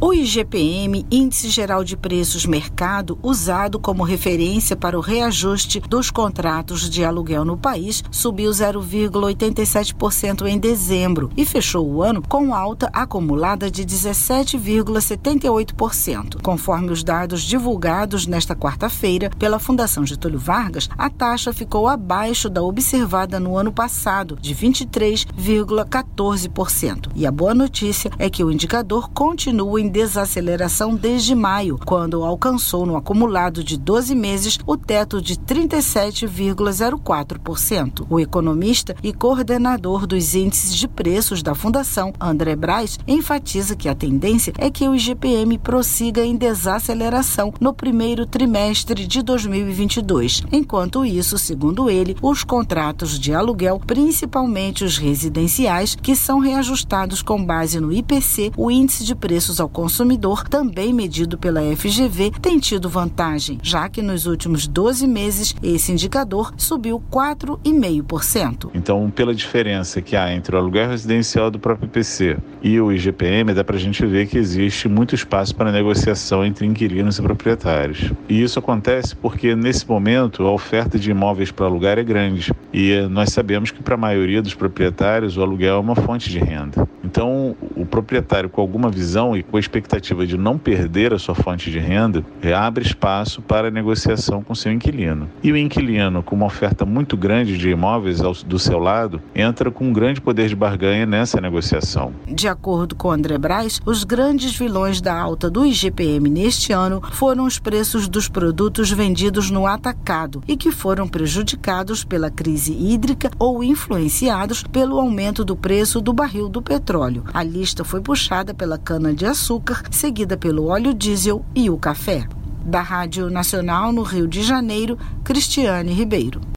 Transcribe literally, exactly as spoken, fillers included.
O I G P M, Índice Geral de Preços Mercado, usado como referência para o reajuste dos contratos de aluguel no país, subiu zero vírgula oitenta e sete por cento em dezembro e fechou o ano com alta acumulada de dezessete vírgula setenta e oito por cento. Conforme os dados divulgados nesta quarta-feira pela Fundação Getúlio Vargas, a taxa ficou abaixo da observada no ano passado, de vinte e três vírgula quatorze por cento. E a boa notícia é que o indicador continua em desaceleração desde maio, quando alcançou no acumulado de doze meses o teto de trinta e sete vírgula zero quatro por cento. O economista e coordenador dos índices de preços da Fundação, André Braz, enfatiza que a tendência é que o I G P M prossiga em desaceleração no primeiro trimestre de dois mil e vinte e dois. Enquanto isso, segundo ele, os contratos de aluguel, principalmente os residenciais, que são reajustados com base no I P C, o índice de preços ao consumidor, também medido pela F G V, tem tido vantagem, já que nos últimos doze meses esse indicador subiu quatro vírgula cinco por cento. Então, pela diferença que há entre o aluguel residencial do próprio I P C e o I G P M, dá para a gente ver que existe muito espaço para negociação entre inquilinos e proprietários. E isso acontece porque, nesse momento, a oferta de imóveis para alugar é grande. E nós sabemos que, para a maioria dos proprietários, o aluguel é uma fonte de renda. Então, o proprietário com alguma visão e com a expectativa de não perder a sua fonte de renda, abre espaço para a negociação com seu inquilino. E o inquilino, com uma oferta muito grande de imóveis ao, do seu lado, entra com um grande poder de barganha nessa negociação. De acordo com André Braz, os grandes vilões da alta do I G P M neste ano foram os preços dos produtos vendidos no atacado e que foram prejudicados pela crise hídrica ou influenciados pelo aumento do preço do barril do petróleo. A lista foi puxada pela cana-de-açúcar, seguida pelo óleo diesel e o café. Da Rádio Nacional no Rio de Janeiro, Cristiane Ribeiro.